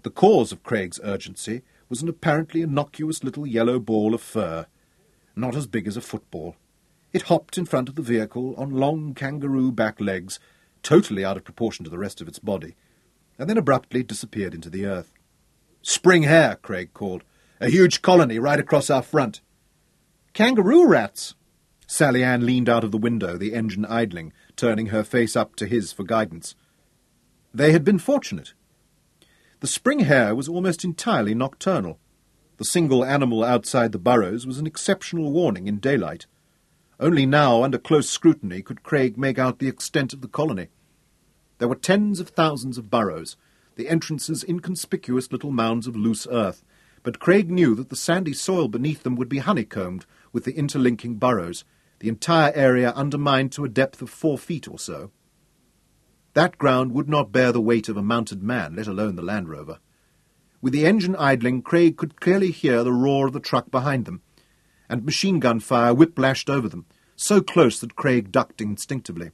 The cause of Craig's urgency was an apparently innocuous little yellow ball of fur, not as big as a football. It hopped in front of the vehicle on long kangaroo back legs, totally out of proportion to the rest of its body, and then abruptly disappeared into the earth. "Spring hare," Craig called. "A huge colony right across our front." "Kangaroo rats!" Sally Ann leaned out of the window, the engine idling, turning her face up to his for guidance. They had been fortunate. The spring hare was almost entirely nocturnal. The single animal outside the burrows was an exceptional warning in daylight. Only now, under close scrutiny, could Craig make out the extent of the colony. There were tens of thousands of burrows, the entrances inconspicuous little mounds of loose earth, but Craig knew that the sandy soil beneath them would be honeycombed with the interlinking burrows, the entire area undermined to a depth of 4 feet or so. That ground would not bear the weight of a mounted man, let alone the Land Rover. With the engine idling, Craig could clearly hear the roar of the truck behind them, and machine-gun fire whiplashed over them, so close that Craig ducked instinctively.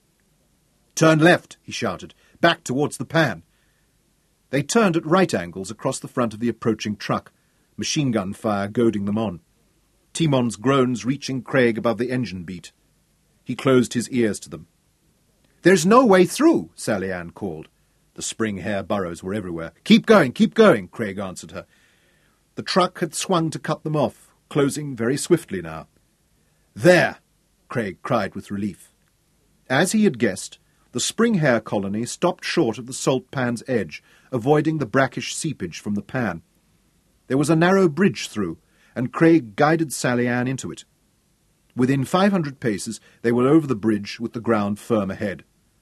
"Turn left," he shouted, "back towards the pan." They turned at right angles across the front of the approaching truck, machine-gun fire goading them on. Timon's groans reaching Craig above the engine beat. He closed his ears to them. "There's no way through," Sally Ann called. The spring hare burrows were everywhere. Keep going, Craig answered her. The truck had swung to cut them off, closing very swiftly now. "There!" Craig cried with relief. As he had guessed, the spring hare colony stopped short of the salt pan's edge, avoiding the brackish seepage from the pan. There was a narrow bridge through, and Craig guided Sally Ann into it. Within 500 paces they were over the bridge with the ground firm ahead.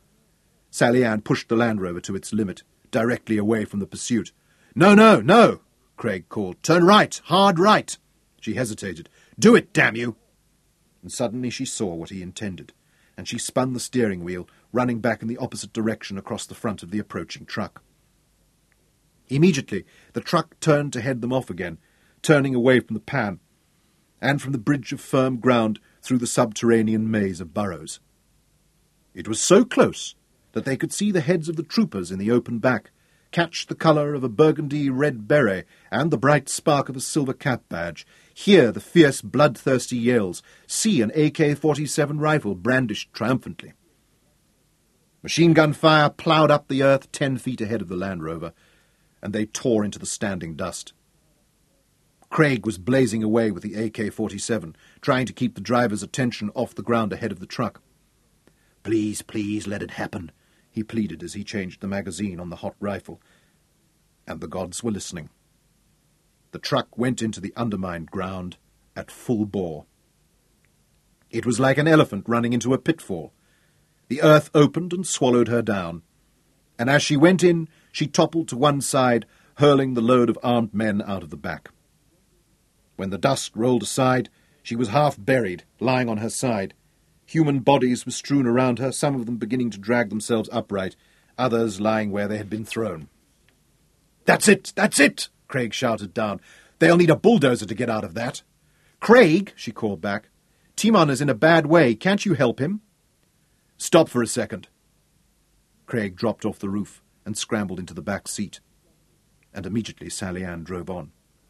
Sally Ann pushed the Land Rover to its limit, directly away from the pursuit. No, Craig called. "Turn right, hard right." She hesitated. "Do it, damn you!" And suddenly she saw what he intended, and she spun the steering wheel, running back in the opposite direction across the front of the approaching truck. Immediately the truck turned to head them off again, turning away from the pan, and from the bridge of firm ground through the subterranean maze of burrows. It was so close that they could see the heads of the troopers in the open back, catch the colour of a burgundy red beret and the bright spark of a silver cap badge, hear the fierce, bloodthirsty yells, see an AK-47 rifle brandished triumphantly. Machine-gun fire ploughed up the earth 10 feet ahead of the Land Rover, and they tore into the standing dust. Craig was blazing away with the AK-47, trying to keep the driver's attention off the ground ahead of the truck. "Please, let it happen," he pleaded as he changed the magazine on the hot rifle. And the gods were listening. The truck went into the undermined ground at full bore. It was like an elephant running into a pitfall. The earth opened and swallowed her down, and as she went in, she toppled to one side, hurling the load of armed men out of the back. When the dust rolled aside, she was half buried, lying on her side. Human bodies were strewn around her, some of them beginning to drag themselves upright, others lying where they had been thrown. That's it, Craig shouted down. "They'll need a bulldozer to get out of that." "Craig," she called back, "Timon is in a bad way. Can't you help him?" "Stop for a second." Craig dropped off the roof and scrambled into the back seat, and immediately Sally Ann drove on.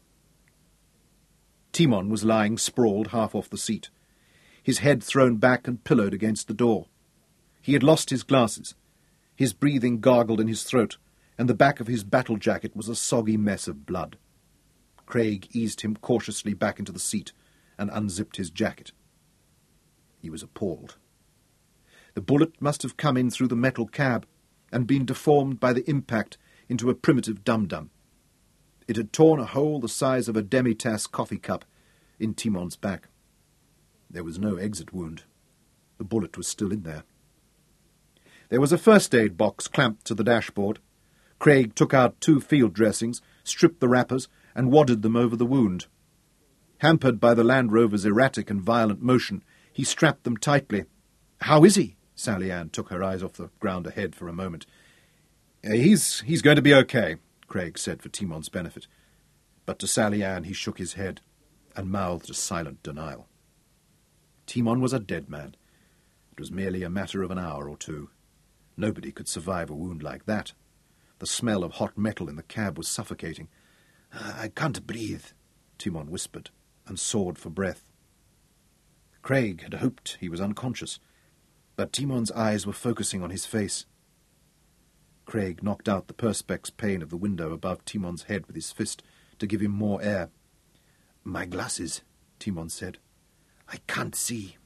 Timon was lying sprawled half off the seat, his head thrown back and pillowed against the door. He had lost his glasses. His breathing gargled in his throat, and the back of his battle jacket was a soggy mess of blood. Craig eased him cautiously back into the seat and unzipped his jacket. He was appalled. The bullet must have come in through the metal cab and been deformed by the impact into a primitive dum-dum. It had torn a hole the size of a demi-tasse coffee cup in Timon's back. There was no exit wound. The bullet was still in there. There was a first-aid box clamped to the dashboard. Craig took out 2 field dressings, stripped the wrappers, and wadded them over the wound. Hampered by the Land Rover's erratic and violent motion, he strapped them tightly. "How is he?" Sally Ann took her eyes off the ground ahead for a moment. He's going to be okay," Craig said for Timon's benefit. But to Sally Ann he shook his head and mouthed a silent denial. Timon was a dead man. It was merely a matter of an hour or 2. Nobody could survive a wound like that. The smell of hot metal in the cab was suffocating. "I can't breathe," Timon whispered, and soared for breath. Craig had hoped he was unconscious, but Timon's eyes were focusing on his face. Craig knocked out the perspex pane of the window above Timon's head with his fist to give him more air. "My glasses," Timon said. "I can't see."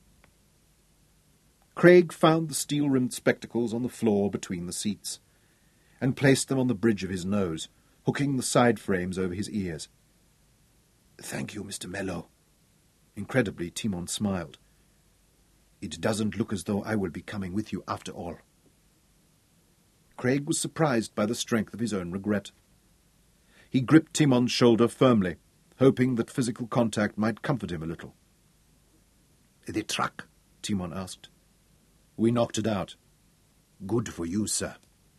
Craig found the steel-rimmed spectacles on the floor between the seats, and placed them on the bridge of his nose, hooking the side frames over his ears. "Thank you, Mr. Mello." Incredibly, Timon smiled. "It doesn't look as though I will be coming with you after all." Craig was surprised by the strength of his own regret. He gripped Timon's shoulder firmly, hoping that physical contact might comfort him a little. "The truck?" Timon asked. "We knocked it out." "Good for you, sir."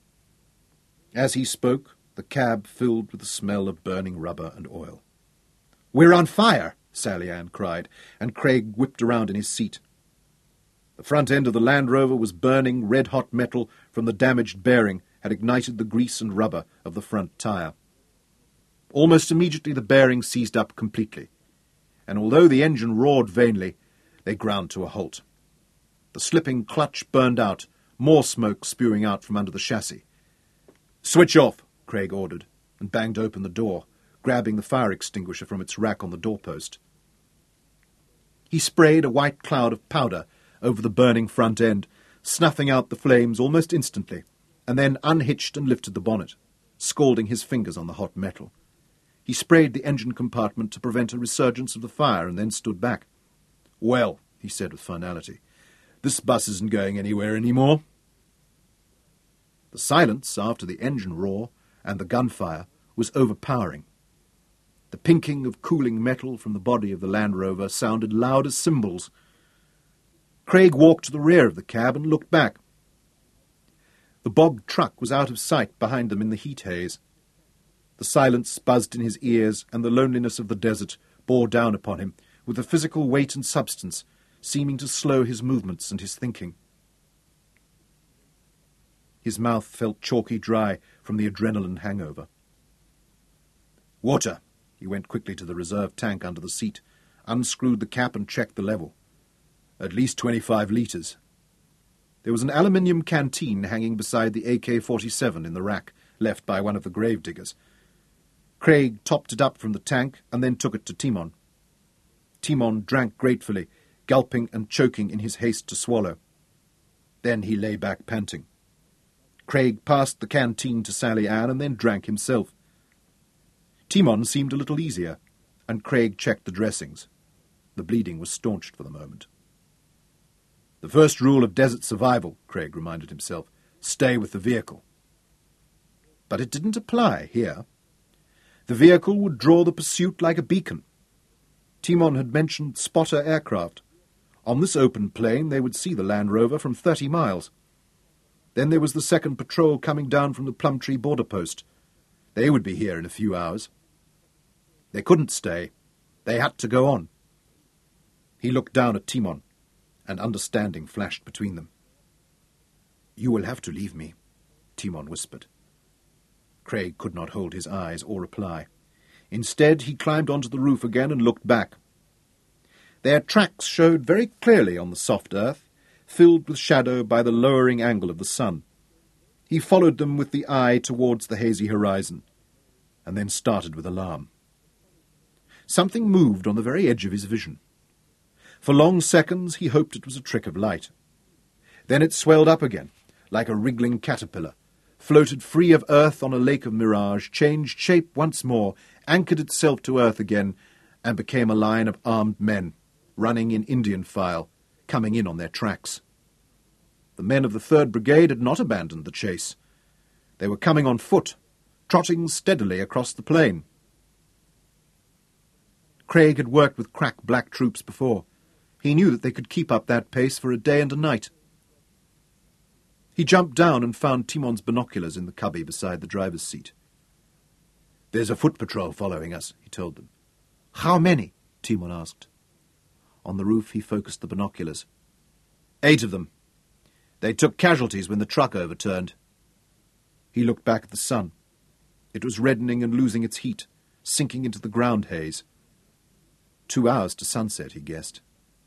As he spoke, the cab filled with the smell of burning rubber and oil. "We're on fire!" Sally Ann cried, and Craig whipped around in his seat. The front end of the Land Rover was burning. Red-hot metal from the damaged bearing had ignited the grease and rubber of the front tyre. Almost immediately the bearings seized up completely, and although the engine roared vainly, they ground to a halt. The slipping clutch burned out, more smoke spewing out from under the chassis. "Switch off," Craig ordered, and banged open the door, grabbing the fire extinguisher from its rack on the doorpost. He sprayed a white cloud of powder over the burning front end, snuffing out the flames almost instantly, and then unhitched and lifted the bonnet, scalding his fingers on the hot metal. He sprayed the engine compartment to prevent a resurgence of the fire, and then stood back. "Well," he said with finality, "this bus isn't going anywhere anymore." The silence after the engine roar and the gunfire was overpowering. The pinking of cooling metal from the body of the Land Rover sounded loud as cymbals. Craig walked to the rear of the cab and looked back. The bogged truck was out of sight behind them in the heat haze. The silence buzzed in his ears, and the loneliness of the desert bore down upon him with a physical weight and substance, seeming to slow his movements and his thinking. His mouth felt chalky dry from the adrenaline hangover. "Water." He went quickly to the reserve tank under the seat, unscrewed the cap and checked the level. At least 25 litres. There was an aluminium canteen hanging beside the AK-47 in the rack, left by one of the gravediggers. Craig topped it up from the tank and then took it to Timon. Timon drank gratefully, gulping and choking in his haste to swallow. Then he lay back panting. Craig passed the canteen to Sally Ann and then drank himself. Timon seemed a little easier, and Craig checked the dressings. The bleeding was staunched for the moment. "The first rule of desert survival," Craig reminded himself, "stay with the vehicle." But it didn't apply here. The vehicle would draw the pursuit like a beacon. Timon had mentioned spotter aircraft. On this open plain they would see the Land Rover from 30 miles. Then there was the second patrol coming down from the Plumtree border post. They would be here in a few hours. They couldn't stay. They had to go on. He looked down at Timon, and understanding flashed between them. "You will have to leave me," Timon whispered. Craig could not hold his eyes or reply. Instead, he climbed onto the roof again and looked back. Their tracks showed very clearly on the soft earth, filled with shadow by the lowering angle of the sun. He followed them with the eye towards the hazy horizon, and then started with alarm. Something moved on the very edge of his vision. For long seconds he hoped it was a trick of light. Then it swelled up again, like a wriggling caterpillar, floated free of earth on a lake of mirage, changed shape once more, anchored itself to earth again, and became a line of armed men, running in Indian file, coming in on their tracks. The men of the 3rd Brigade had not abandoned the chase. They were coming on foot, trotting steadily across the plain. Craig had worked with crack black troops before. He knew that they could keep up that pace for a day and a night. He jumped down and found Timon's binoculars in the cubby beside the driver's seat. "There's a foot patrol following us," he told them. "How many?" Timon asked. On the roof he focused the binoculars. 8 of them. They took casualties when the truck overturned." He looked back at the sun. It was reddening and losing its heat, sinking into the ground haze. 2 hours to sunset, he guessed.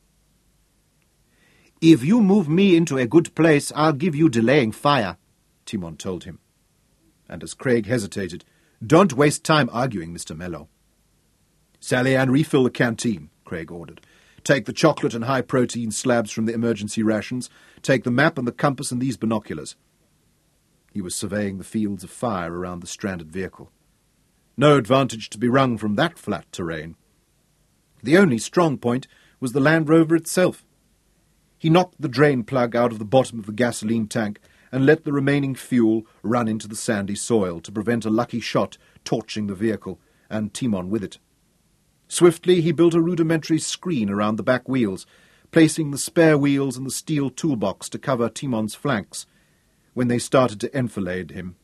"If you move me into a good place, I'll give you delaying fire," Timon told him. And as Craig hesitated, "Don't waste time arguing, Mr. Mello." "Sally Ann, refill the canteen," Craig ordered. "Take the chocolate and high-protein slabs from the emergency rations. Take the map and the compass and these binoculars." He was surveying the fields of fire around the stranded vehicle. No advantage to be wrung from that flat terrain. The only strong point was the Land Rover itself. He knocked the drain plug out of the bottom of the gasoline tank and let the remaining fuel run into the sandy soil to prevent a lucky shot torching the vehicle, and Timon with it. Swiftly he built a rudimentary screen around the back wheels, placing the spare wheels and the steel toolbox to cover Timon's flanks when they started to enfilade him.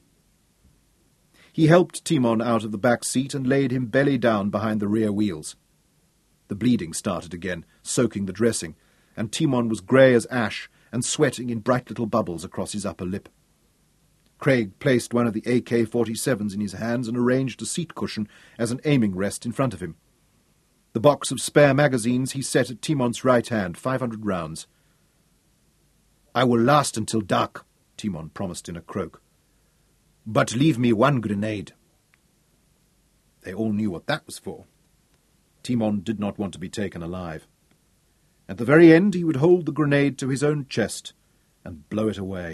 He helped Timon out of the back seat and laid him belly down behind the rear wheels. The bleeding started again, soaking the dressing, and Timon was grey as ash and sweating in bright little bubbles across his upper lip. Craig placed one of the AK-47s in his hands and arranged a seat cushion as an aiming rest in front of him. The box of spare magazines he set at Timon's right hand, 500 rounds. "I will last until dark," Timon promised in a croak. "But leave me 1 grenade." They all knew what that was for. Timon did not want to be taken alive. At the very end he would hold the grenade to his own chest and blow it away.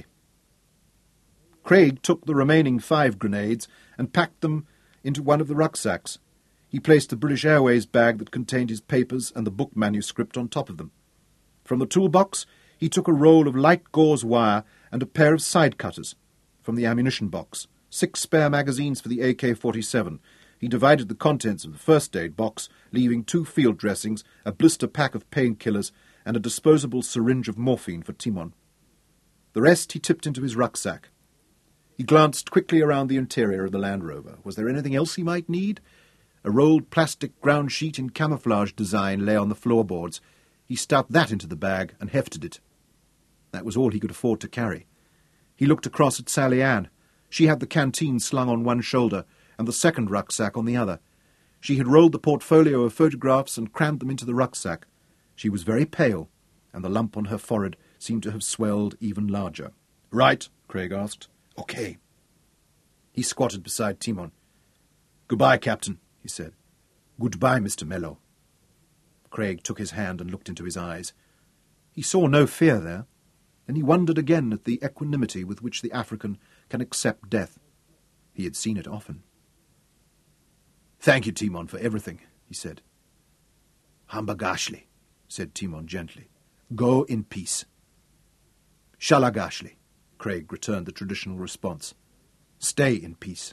Craig took the remaining 5 grenades and packed them into one of the rucksacks. He placed the British Airways bag that contained his papers and the book manuscript on top of them. From the toolbox he took a roll of light gauze wire and a pair of side cutters. From the ammunition box, 6 spare magazines for the AK-47. He divided the contents of the first aid box, leaving 2 field dressings, a blister pack of painkillers, and a disposable syringe of morphine for Timon. The rest he tipped into his rucksack. He glanced quickly around the interior of the Land Rover. Was there anything else he might need? A rolled plastic ground sheet in camouflage design lay on the floorboards. He stuffed that into the bag and hefted it. That was all he could afford to carry. He looked across at Sally Ann. She had the canteen slung on one shoulder and the second rucksack on the other. She had rolled the portfolio of photographs and crammed them into the rucksack. She was very pale, and the lump on her forehead seemed to have swelled even larger. "Right?" Craig asked. "Okay." He squatted beside Timon. "Goodbye, Captain," he said. "Goodbye, Mr. Mello." Craig took his hand and looked into his eyes. He saw no fear there, and he wondered again at the equanimity with which the African can accept death. He had seen it often. "Thank you, Timon, for everything," he said. "Hambagashli," said Timon gently. "Go in peace." "Shalagashli," Craig returned the traditional response. "Stay in peace."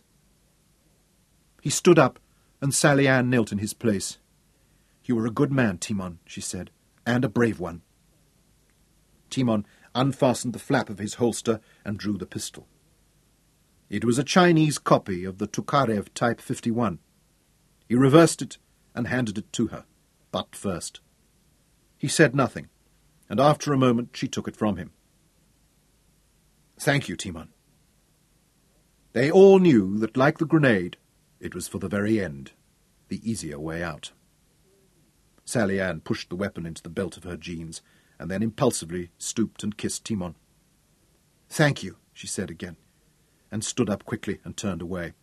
He stood up, and Sally Ann knelt in his place. "You were a good man, Timon," she said, "and a brave one." Timon unfastened the flap of his holster and drew the pistol. It was a Chinese copy of the Tokarev Type 51. He reversed it and handed it to her, butt first. He said nothing, and after a moment she took it from him. "Thank you, Timon." They all knew that, like the grenade, it was for the very end, the easier way out. Sally Ann pushed the weapon into the belt of her jeans, and then impulsively stooped and kissed Timon. "Thank you," she said again, and stood up quickly and turned away.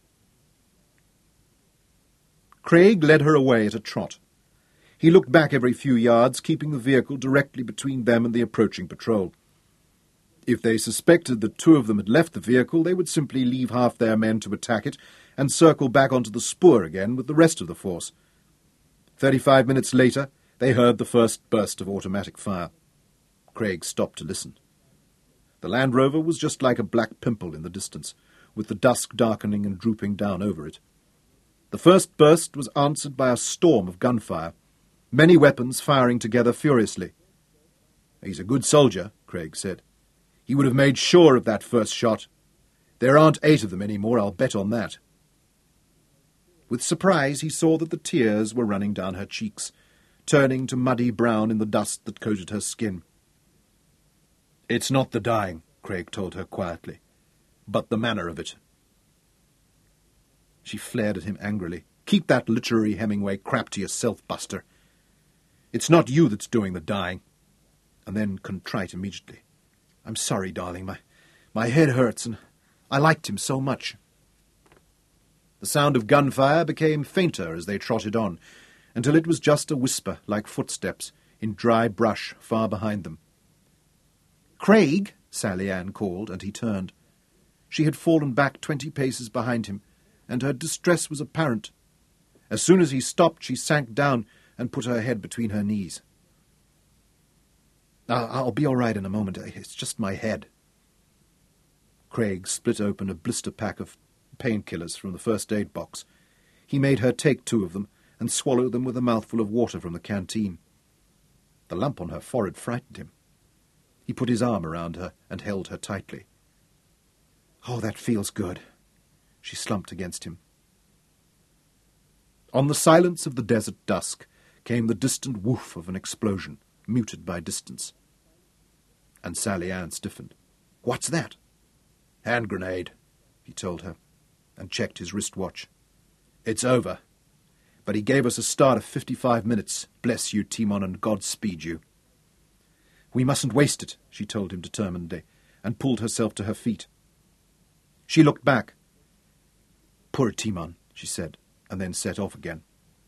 Craig led her away at a trot. He looked back every few yards, keeping the vehicle directly between them and the approaching patrol. If they suspected that 2 of them had left the vehicle, they would simply leave half their men to attack it and circle back onto the spoor again with the rest of the force. 35 minutes later, they heard the first burst of automatic fire. Craig stopped to listen. The Land Rover was just like a black pimple in the distance, with the dusk darkening and drooping down over it. The first burst was answered by a storm of gunfire, many weapons firing together furiously. "He's a good soldier," Craig said. "He would have made sure of that first shot. There aren't 8 of them any more, I'll bet on that." With surprise he saw that the tears were running down her cheeks, turning to muddy brown in the dust that coated her skin. "It's not the dying," Craig told her quietly. but the manner of it. She flared at him angrily. Keep that literary Hemingway crap to yourself, Buster. It's not you that's doing the dying. And then, contrite immediately. I'm sorry, darling. My head hurts, and I liked him so much. The sound of gunfire became fainter as they trotted on, until it was just a whisper, like footsteps, in dry brush far behind them. "Craig," Sally Ann called, and he turned. She had fallen back 20 paces behind him, and her distress was apparent. As soon as he stopped, she sank down and put her head between her knees. I'll be all right in a moment. It's just my head." Craig split open a blister pack of painkillers from the first aid box. He made her take 2 of them and swallow them with a mouthful of water from the canteen. The lump on her forehead frightened him. He put his arm around her and held her tightly. "Oh, that feels good." She slumped against him. On the silence of the desert dusk came the distant woof of an explosion, muted by distance. And Sally Ann stiffened. "What's that?" "Hand grenade," he told her, and checked his wristwatch. "It's over. But he gave us a start of 55 minutes. Bless you, Timon, and Godspeed you." "We mustn't waste it," she told him determinedly, and pulled herself to her feet. She looked back. "Poor Timon," she said, and then set off again.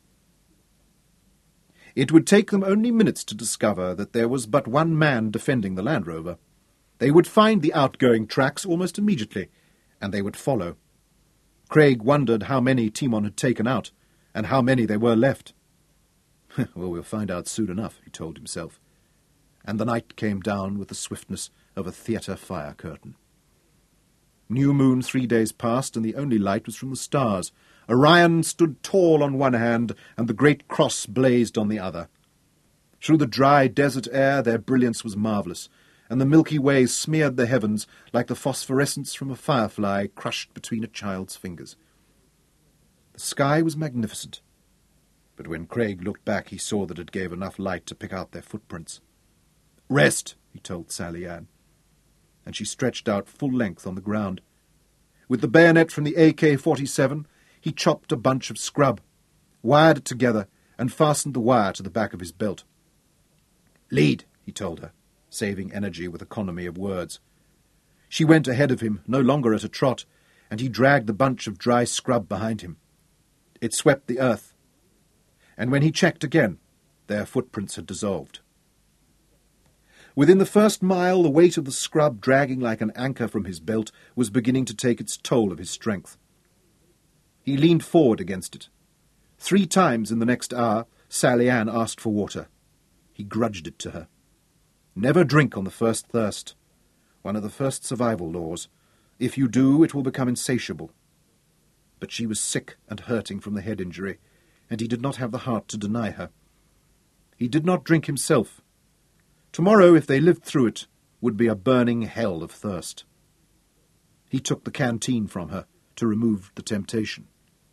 It would take them only minutes to discover that there was but one man defending the Land Rover. They would find the outgoing tracks almost immediately, and they would follow. Craig wondered how many Timon had taken out, and how many there were left. "Well, we'll find out soon enough," he told himself. And the night came down with the swiftness of a theatre fire curtain. New moon 3 days passed, and the only light was from the stars. Orion stood tall on one hand, and the great cross blazed on the other. Through the dry desert air their brilliance was marvellous, and the Milky Way smeared the heavens like the phosphorescence from a firefly crushed between a child's fingers. The sky was magnificent, but when Craig looked back he saw that it gave enough light to pick out their footprints. "Rest," he told Sally Ann, and she stretched out full length on the ground. With the bayonet from the AK-47, he chopped a bunch of scrub, wired it together, and fastened the wire to the back of his belt. "Lead," he told her, saving energy with economy of words. She went ahead of him, no longer at a trot, and he dragged the bunch of dry scrub behind him. It swept the earth, and when he checked again, their footprints had dissolved. Within the first mile, the weight of the scrub dragging like an anchor from his belt was beginning to take its toll of his strength. He leaned forward against it. 3 times in the next hour, Sally Ann asked for water. He grudged it to her. Never drink on the first thirst. One of the first survival laws. If you do, it will become insatiable. But she was sick and hurting from the head injury, and he did not have the heart to deny her. He did not drink himself. Tomorrow, if they lived through it, would be a burning hell of thirst. He took the canteen from her to remove the temptation.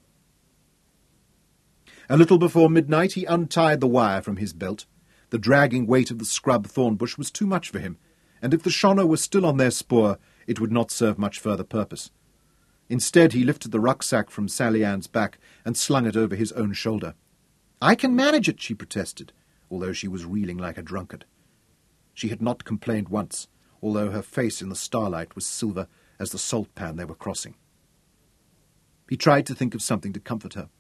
A little before midnight he untied the wire from his belt. The dragging weight of the scrub thorn bush was too much for him, and if the Shonner were still on their spoor, it would not serve much further purpose. Instead, he lifted the rucksack from Sally Ann's back and slung it over his own shoulder. "I can manage it," she protested, although she was reeling like a drunkard. She had not complained once, although her face in the starlight was silver as the salt pan they were crossing. He tried to think of something to comfort her.